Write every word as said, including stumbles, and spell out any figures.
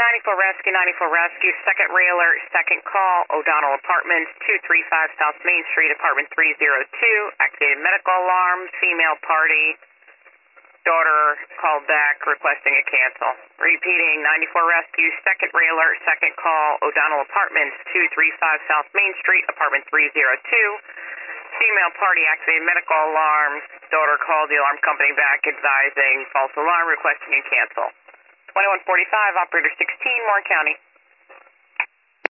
ninety-four Rescue, ninety-four Rescue, second railer, second call, O'Donnell Apartments, two thirty-five South Main Street, apartment three oh two, activated medical alarm, female party, daughter called back requesting a cancel. Repeating, ninety-four Rescue, second railer, second call, O'Donnell Apartments, two thirty-five South Main Street, apartment three oh two, female party, activated medical alarm, daughter called the alarm company back advising false alarm, requesting a cancel. twenty-one forty-five, operator sixteen, Warren County.